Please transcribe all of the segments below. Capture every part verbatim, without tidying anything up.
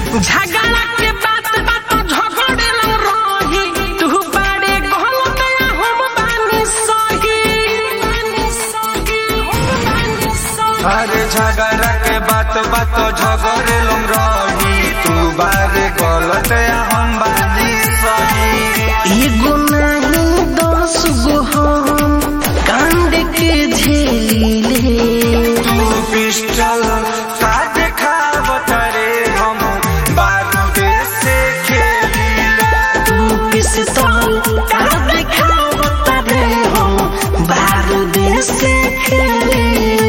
झगड़ा के बात बात झगड़े लग रही तू बड़े गहल में हम बानी सही। अरे झगड़ा के बात बात झगड़े लग रही तू बड़े गलत हम बानी सही। एगो नहीं दस गो हम कांड के झेले तू पिस्टल का देखावत रे हम बारूद से खेली। तू पिस्तौल का देखावत रे हम बारूद से खेले।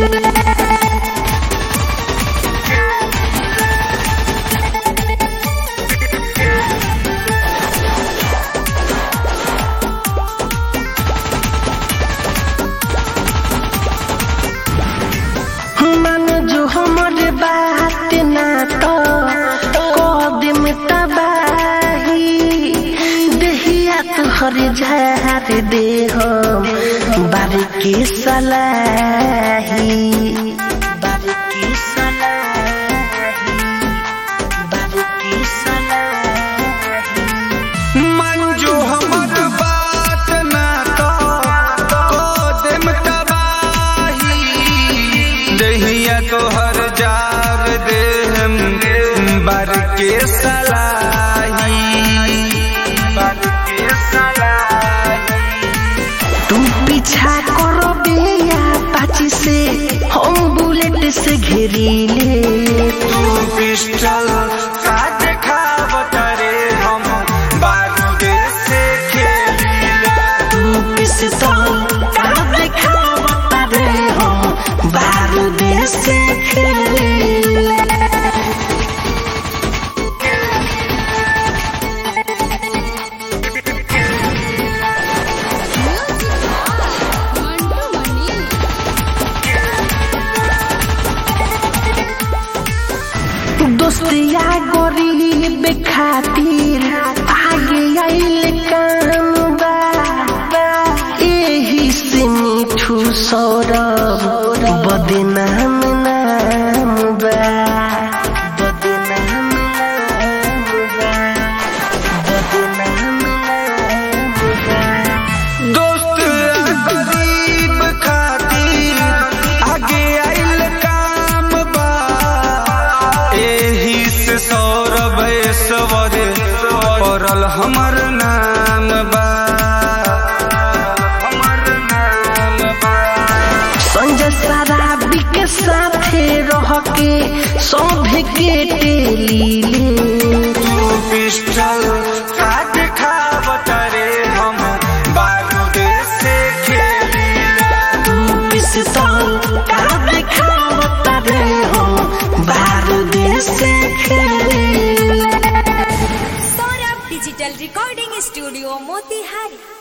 हमरे बात ना तो कदम तबाही देहिया तुहर झार दे हम बारी के सलाही। बारी के सलाही बारी के सलाही मंजू हमर बात ना तो कदम तबाही देहिया तोहर जार दे हम बार के सलाही। बार के सलाही तू पीछा करो बेया पाची से हम बुलेट से घेरीले। तू पिस्टल का देखावत रे हम बारूद से खेली। तू पिस्तौल का देखावत रे हम बारूद से खेले। दोस्तिया गरीब खातिर आगे आइल काम बा एही से मिठू सौरभ बदनाम नाम बा। बदनाम नाम बा बदनाम नाम बा। दोस्त गरीब खातिर आगे आइल काम बा एही से सौरभ स्वर पड़ल हमर नाम बा। हमर नाम बा संजय शराबी के साथे रह के सौभे के टेलीले। तू पिस्टल का देखावत रे हम बारूद से खेली। तू पिस्तौल का देखावत रे हम बारूद से खेले। Saurabh digital recording studio Motihari.